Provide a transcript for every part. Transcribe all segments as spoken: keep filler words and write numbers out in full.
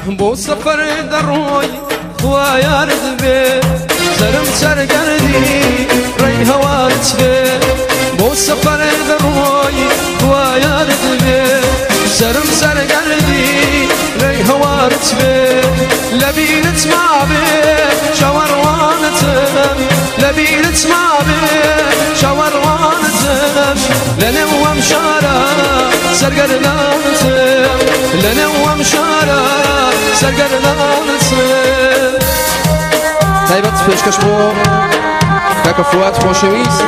بۆ سەفەر دەڕۆی خوا یارت بێ سەرم سەرگەردی ڕێی هەوارت بێ بۆ سەفەر دەڕۆی خوا یارت بێ سەرم سەرگەردی ڕێی هەوارت بێ لەبیرت مابێ شەوەڕوانتم لەبیرت مابێ شەوەڕوانتم لەنێو ئەم شارە سەرگەردانتم لەنێو ئەم شارە سەرگەردانتم تایبەت پێشکەش بۆ کاکە فواد خۆشەویست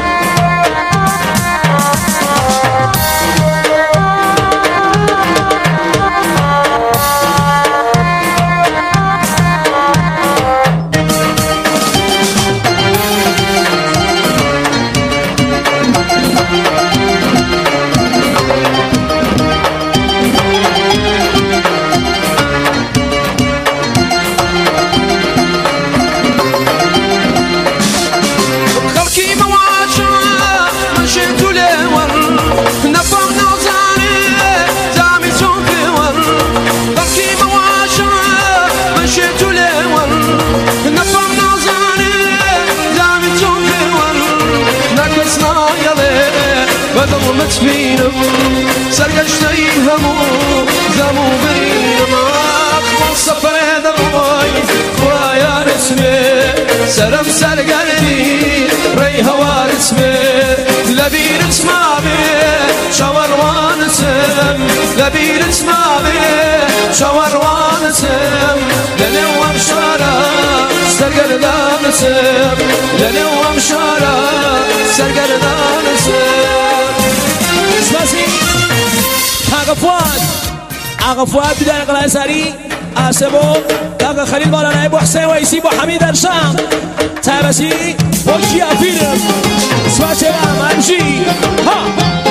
متبینم سرگشتەی هەموو زەموو برینەمە بۆ سەفەرێ دەڕۆی خوا یارت بێ سەرم سەرگەردی ڕێی هەوارت بێ لەبیرت مابێ شەوەڕوانتم لەبیرت مابێ شەوەڕوانتم لەنێو ئەم شارە سەرگەردانتم لەنێو ئەم شارە سەرگەردانتم اسمعي كاغا فؤاد اغا فؤاد بداية قلعة ساري اسبو كاغا خليل مولانا ابو حسين ويسي ابو حميد ارشام تابسي بوشي افيرم اسمع سلام امشي ها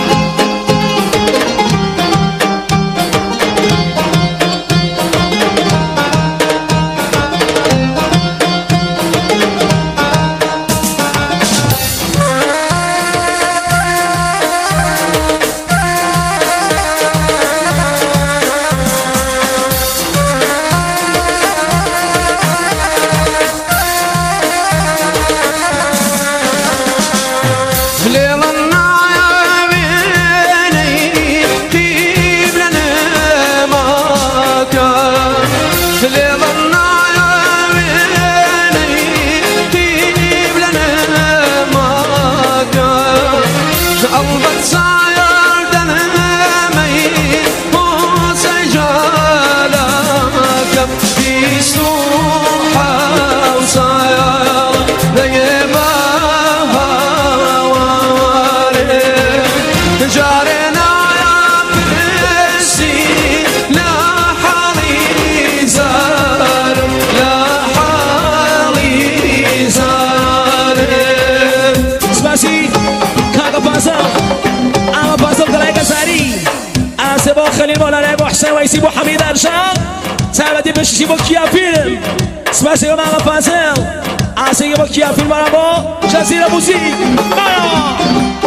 خليل مولانا ابو حسين ويسي ابو حميد ارشام تابدي بشي بو كيا فيلم سباسي مع فازل اسي بو كيا فيلم مرحبا جزيره موسيقى مرحبا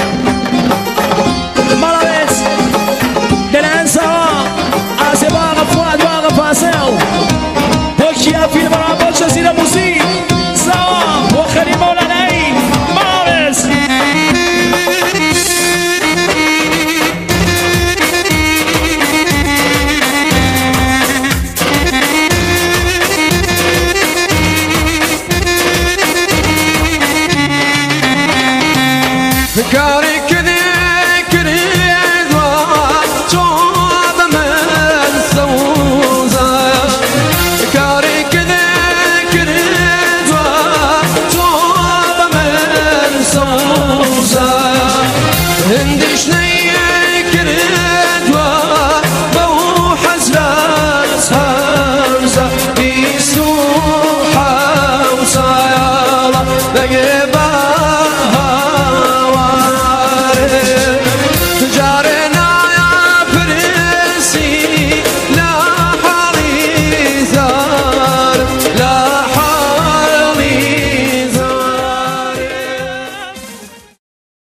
مرحبا دلان سوا اسي بو فؤاد بو فازل بو كيا فيلم مرحبا جزيره موسيقى سوا بو خليل مولانا مرحبا فكاري كذي كريد وتوب من سوزا فكاري كذي كريد وتوب من سوزا هندش ني كريد وبو حزلات همزة بيسوحة وصايرة لقيبها